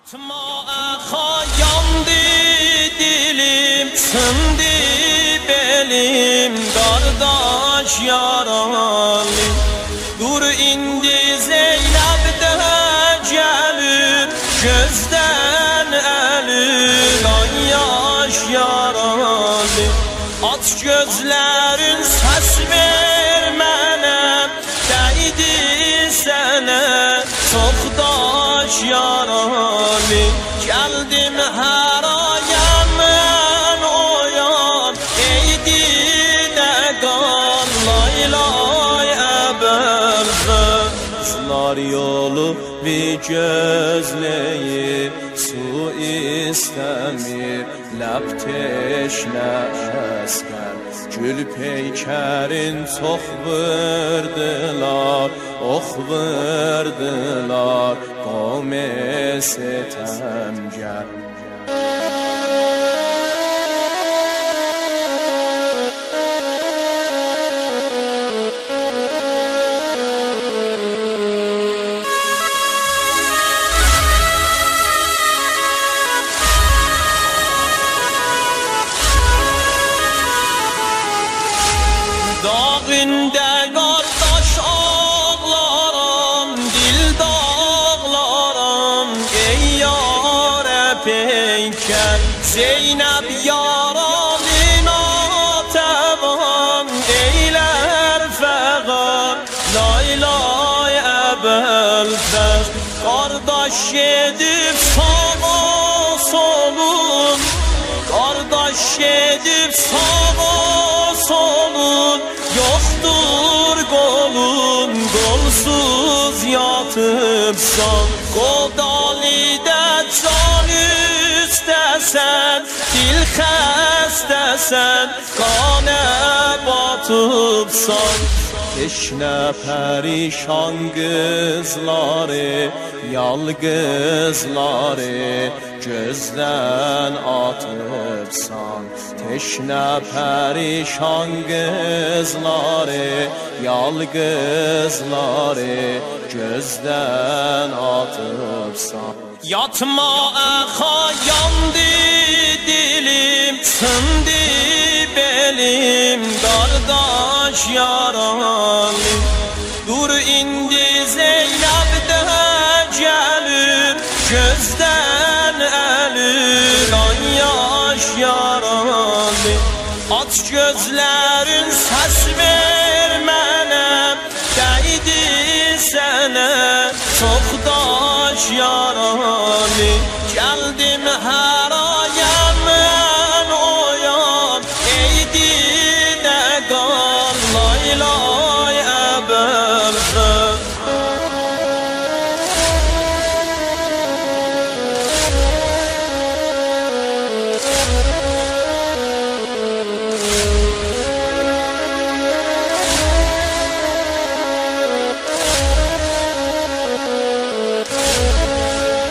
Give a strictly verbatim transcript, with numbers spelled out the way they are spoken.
Yatma axa yandı dilim, sındı belim, kardeş yaralı. Dur indi Zeynep de gelir, gözden elir, ay yaş yaralı. Aç gözlerin ses vermene, değdi sene çokdaş yaralı. Geldim her ayağımın oyan, eydi de kan lay lay ebel kızlar yolu bir gözleyip su istemir, lep teşne esker. Gül peykerin çok vurdular, ok vurdular, qavme sitemger. Dağında kardeş ağlarım, dil dağlarım, ey yâre peyker. Zeynep yaralına tevan eyler feğan, lay lay ebelfer. Kardeş yedip sağa solun, kardeş yedip sağa solun. Yoktur kolun, kolsuz yatıpsan, Kodali'de can istesen, dil xəstəsən, qanə batıpsan. Teşne perişan kızları, yalgızları gözden atıpsan. Teşne perişan kızları, yalgızları gözden atıpsan. Yatma axa yandı dilim, sındı belim, kardeş yaralı. Dur indi Zeynep de gelir, gözden elir, ay yaş yaralı. Aç gözlerin ses vermene, değdi sene çokdaş yaralı.